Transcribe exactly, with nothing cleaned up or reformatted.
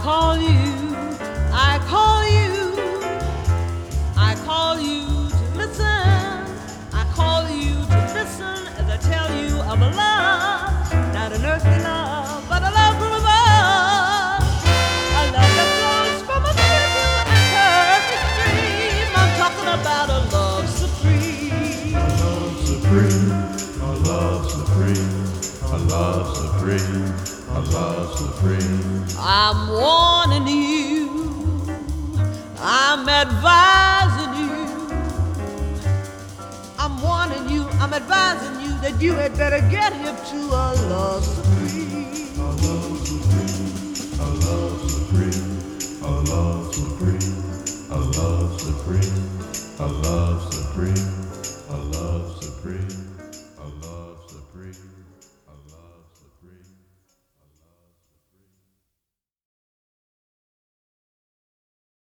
call you, I call you, I call you to listen. I call you to listen as I tell you of a love, not an earthly love, but a love from above. A love that flows from a pure and perfect stream. I'm talking about a love supreme. A love supreme, a love supreme, a love supreme, a love supreme. I'm warning you, I'm advising you, I'm warning you, I'm advising you that you had better get hip to a love supreme. A love supreme, a love supreme, a love supreme, a love supreme, a love supreme.